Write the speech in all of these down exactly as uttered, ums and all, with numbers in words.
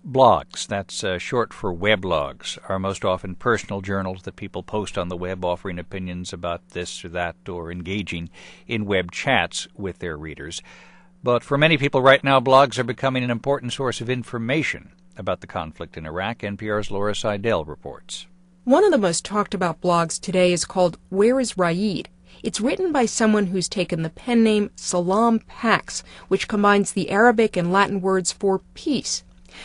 Blogs, that's uh, short for weblogs, are most often personal journals that people post on the web offering opinions about this or that or engaging in web chats with their readers. But for many people right now, blogs are becoming an important source of information about the conflict in Iraq. N P R's Laura Seidel reports. One of the most talked about blogs today is called Where is Raid? It's written by someone who's taken the pen name Salam Pax, which combines the Arabic and Latin words for peace.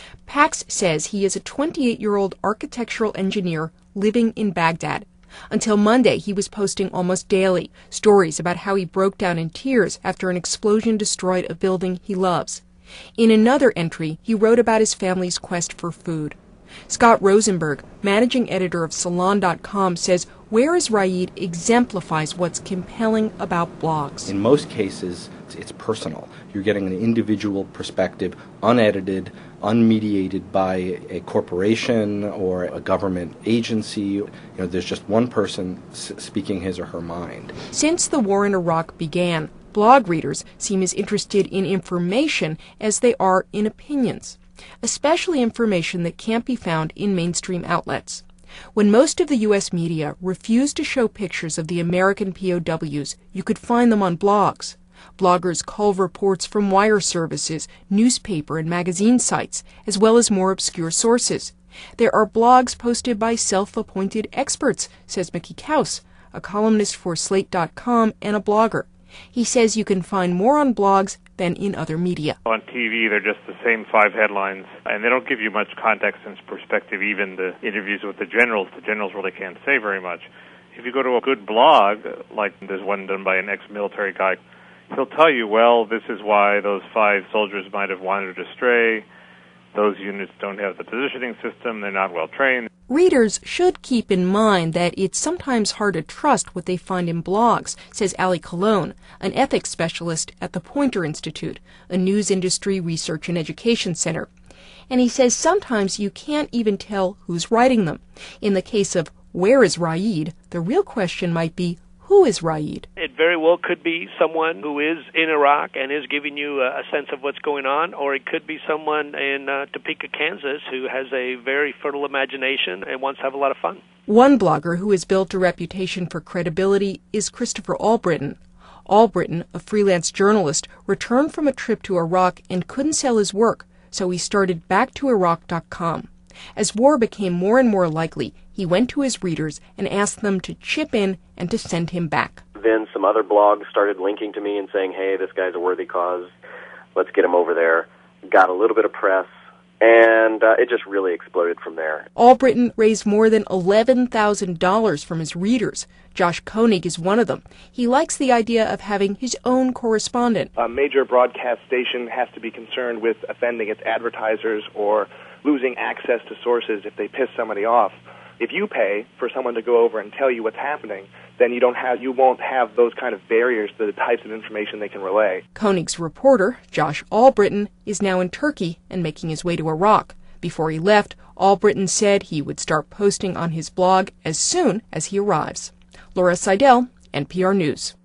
Pax says he is a twenty-eight-year-old architectural engineer living in Baghdad. Until Monday, he was posting almost daily stories about how he broke down in tears after an explosion destroyed a building he loves. In another entry, he wrote about his family's quest for food. Scott Rosenberg, managing editor of Salon dot com, says Where is Raid exemplifies what's compelling about blogs. In most cases, it's personal. You're getting an individual perspective, unedited, unmediated by a corporation or a government agency. You know, there's just one person s- speaking his or her mind. Since the war in Iraq began, blog readers seem as interested in information as they are in opinions, especially information that can't be found in mainstream outlets. When most of the U S media refused to show pictures of the American P O Ws, you could find them on blogs. Bloggers cull reports from wire services, newspaper and magazine sites, as well as more obscure sources. There are blogs posted by self-appointed experts, says Mickey Kaus, a columnist for Slate dot com and a blogger. He says you can find more on blogs than in other media. On T V, they're just the same five headlines, and they don't give you much context and perspective. Even the interviews with the generals, the generals really can't say very much. If you go to a good blog, like there's one done by an ex-military guy, he'll tell you, well, this is why those five soldiers might have wandered astray. Those units don't have the positioning system. They're not well trained. Readers should keep in mind that it's sometimes hard to trust what they find in blogs, says Ali Colon, an ethics specialist at the Poynter Institute, a news industry research and education center. And he says sometimes you can't even tell who's writing them. In the case of Where is Raid, the real question might be, who is Raid? It very well could be someone who is in Iraq and is giving you a sense of what's going on, or it could be someone in uh, Topeka, Kansas, who has a very fertile imagination and wants to have a lot of fun. One blogger who has built a reputation for credibility is Christopher Albritton. Albritton, a freelance journalist, returned from a trip to Iraq and couldn't sell his work, so he started back to iraq dot com. As war became more and more likely, he went to his readers and asked them to chip in and to send him back. Then some other blogs started linking to me and saying, hey, this guy's a worthy cause. Let's get him over there. Got a little bit of press, and uh, it just really exploded from there. Albritton raised more than eleven thousand dollars from his readers. Josh Koenig is one of them. He likes the idea of having his own correspondent. A major broadcast station has to be concerned with offending its advertisers or losing access to sources if they piss somebody off. If you pay for someone to go over and tell you what's happening, then you don't have, you won't have those kind of barriers to the types of information they can relay. Koenig's reporter, Josh Albritton, is now in Turkey and making his way to Iraq. Before he left, Albritton said he would start posting on his blog as soon as he arrives. Laura Seidel, N P R News.